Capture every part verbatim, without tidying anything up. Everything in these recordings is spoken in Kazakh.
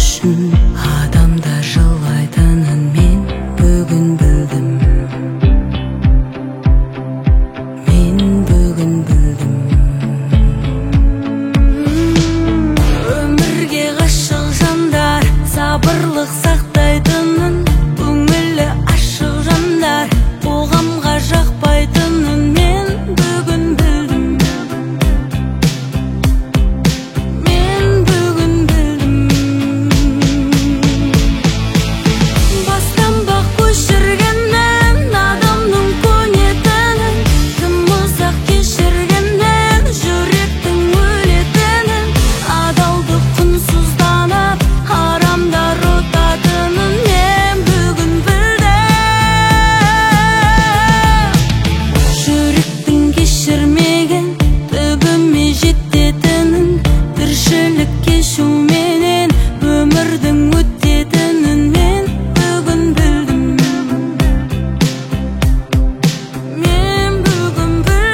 үшін адамдар жылайтынын мен бүгін білдім. Мен бүгін білдім. Өмірге ғашық жандар сабырлық сақтайтынын, көңілі ашық жандар қоғамға жақпайтынын мен бүгін білдім. Мен бүгін білдім. Бастан-бақ көшіргеннен адамның көнетінін, тым ұзақ кешіргеннен жүректің өлетінін, адалдық құнсызданып харамдар ұтатынын мен бүгін білдім. Жүректің кешірмеген түбіме жететінін, тіршілік кешуменен өмірдің өтетінін мен бүгін білдім. Мен бүгін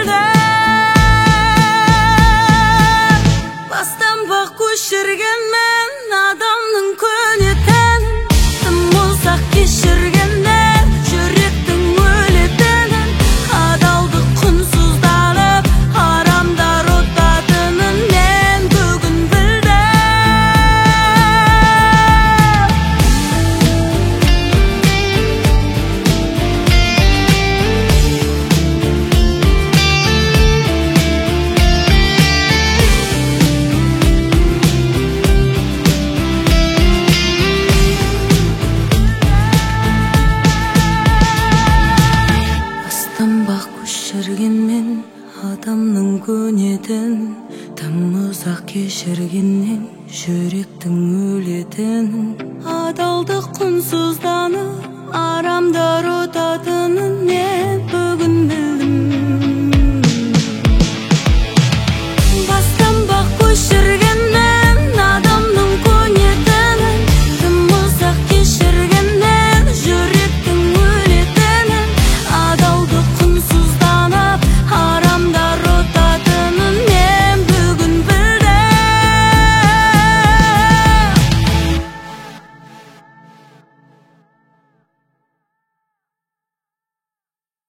білдім. Бастан-бақ көшіргенмен адамның көнетінін, тым ұзақ кешіргеннен жүректің өлетінін, адалдық құнсызданып харамдар ұтатынын мен бүгін білдім. Бастан-бақ көшіргенмен адамның көнетін, тым ұзақ кешіргеннен жүректің өлетінін, адалдық құнсызданып арамдар ұтатынын мен бүгін білдім.